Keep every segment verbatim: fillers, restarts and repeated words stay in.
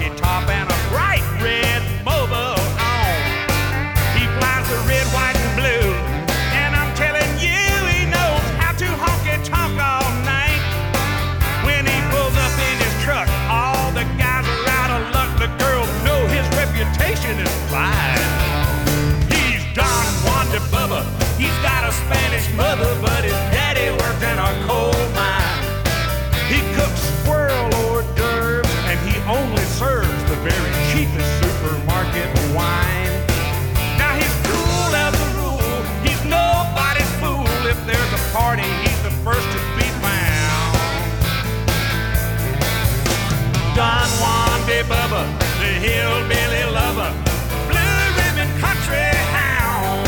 honky top and a bright red mobile home. He flies the red, white, and blue, and I'm telling you, he knows how to honky tonk all night. When he pulls up in his truck, all the guys are out of luck. The girls know his reputation is fine. He's Don Juan de Bubba. He's got a Spanish mother, but his daddy worked in a coal mine. He cooks squirrel hors d'oeuvres, and he only serves the very cheapest supermarket wine. Now he's cool as a rule. He's nobody's fool. If there's a party, he's the first to be found. Don Juan de Bubba, the hillbilly lover, blue ribbon country hound.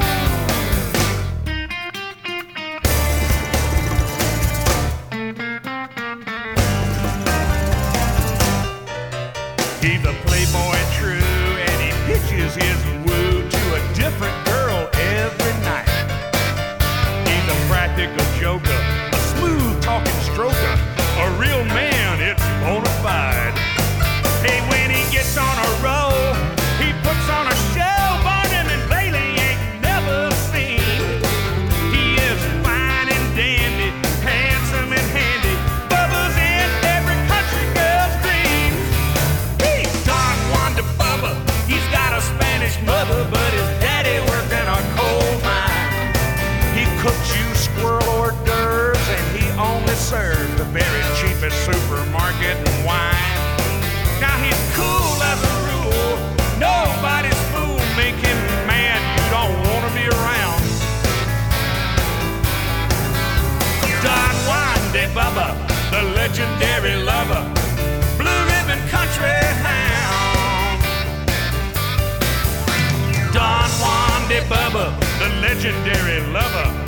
He's a playboy true, and he pitches his woo to a different girl every night. He's a practical joker, a smooth talking stroker, a real man, it's bona fide. Hey, when he gets on a roll, he puts on a show Barnum and Bailey ain't never seen. He is fine and dandy, handsome and handy, Bubba's in every country girl's dream. He's Don Juan de Bubba. He's got a Spanish mother, but his daddy worked in a coal mine. He cooks you squirrel hors d'oeuvres, and he only serves the very cheapest supermarket wine. Now he's cool as a rule. Nobody's fool. Make him mad, you don't want to be around. Don Juan de Bubba, the legendary lover, blue ribbon country hound. Don Juan de Bubba, the legendary lover,